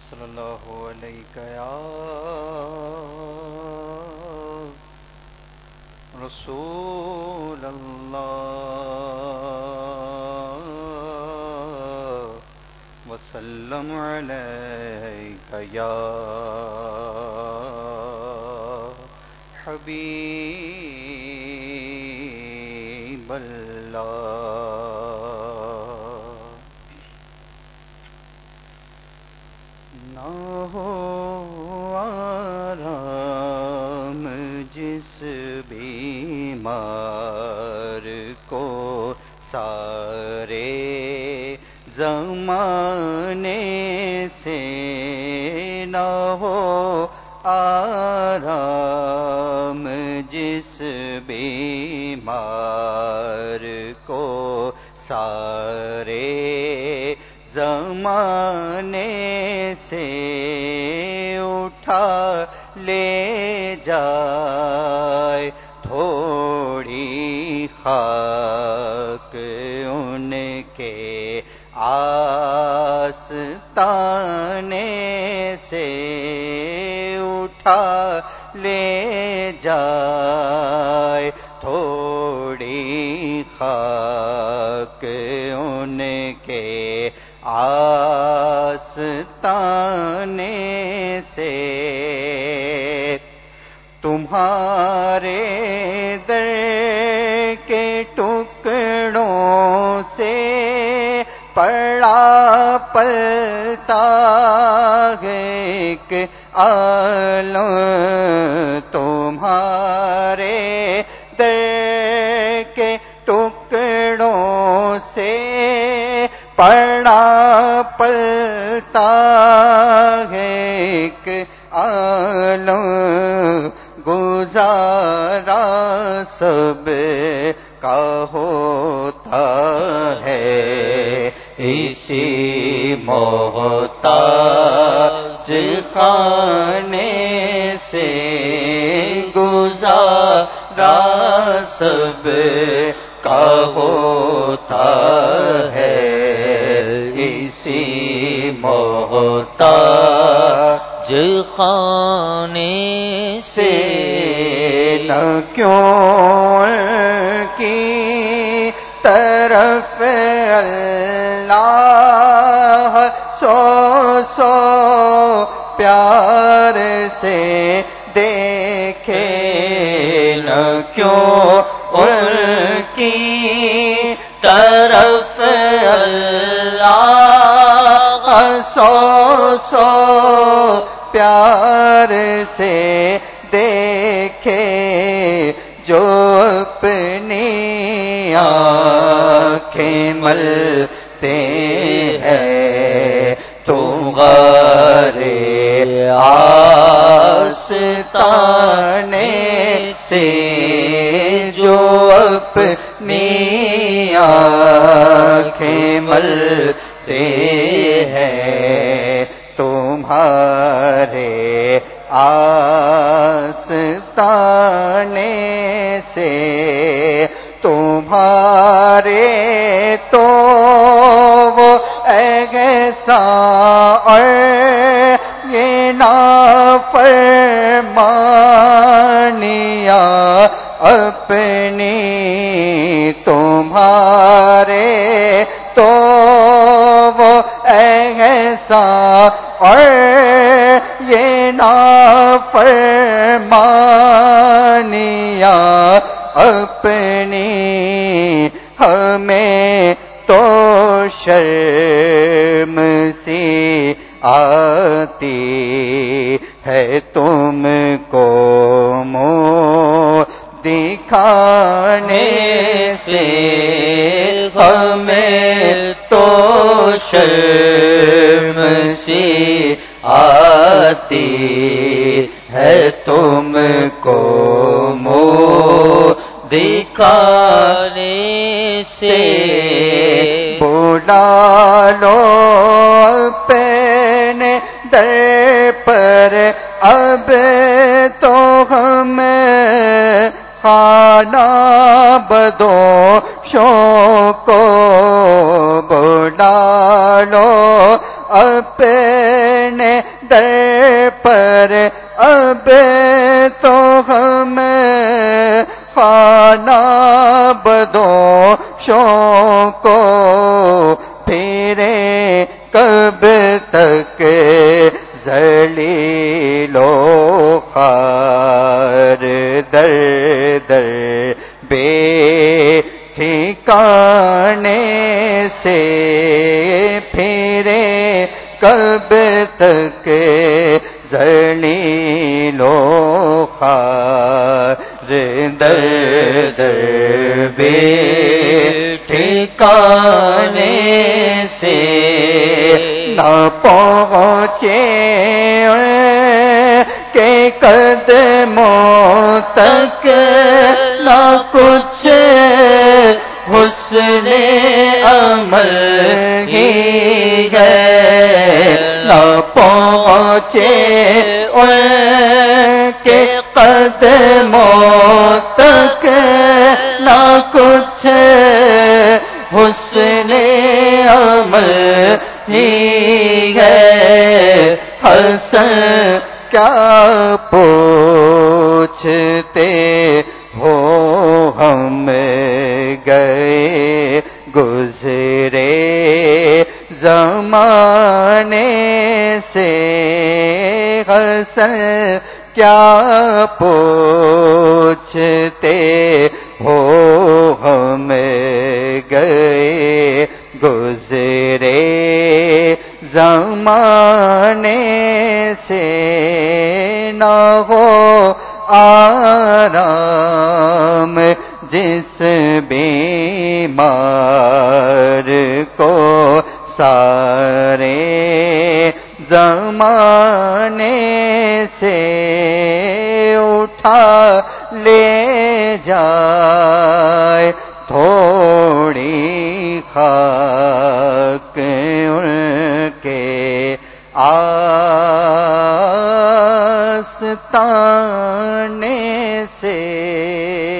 صلی اللہ علیہ یا رسول اللہ وسلم علیک یا حبیب اللہ۔ نہ ہو آرام جس بیمار کو سارے زمانے سے، نہ ہو آرام جس بیمار کو سارے زمانے سے، اٹھا لے جائے تھوڑی خاک ان کے آستانے سے، اٹھا لے جائے تھوڑی خاک ان کے آستانے سے۔ تمہارے در کے ٹکڑوں سے پڑا پلتا ہے ایک عالم، تمہارے در کے ٹکڑوں سے پڑا پلتا ہے ایک عالم، گزارا سب کا ہوتا ہے اسی محتاج خانے سے، گزارا سب کا ہوتا ہے اسی محتاج خانے سے۔ نہ کیوں کی طرف اللہ سو سو پیار سے دیکھے، نہ کیوں ان کی طرف اللہ سو سو پیار سے دیکھے، جو اپنی آنکھیں ملتے ہیں تمہارے آستانے سے، جو اپنی آنکھیں ملتے ہیں تمہارے آستانے سے، تمہارے تو وہ احسان اور یہ نافرمانیاں اپنی، تمہارے تو وہ احسان اور یہ نافرمانیاں اپنی، ہمیں تو شرم سی آتی ہے تم کو منہ دکھانے سے، ہمیں تو شرم سی آتی ہے تم کو منہ دکھانے سے۔ بلا لو اپنے در پر اب تو ہم خانہ بدوشوں کو، بلا لو اپنے اپنے در پر اب تو ہم خانہ بدوشوں کو پھرے کب تک ذلیل و خوار در در بے ٹھکانے سے پھرے کب تک ذلیل و خوار در در بے ٹھکانے سے نہ پہنچے کہ قدموں تک نہ کچھ حسن عمل ہی گئے نہ پہنچے ان کے قدموں تک نہ کچھ حسن عمل ہی گئے حسن کیا پوچھتے ہو ہم گئے گزرے زمانے سے حسن کیا پوچھتے ہو ہم گئے گزرے زمانے سے نہ ہو آرام جس بیمار کو سارے زمانے سے اٹھا لے جائے تھوڑی خاک ان کے آستانے سے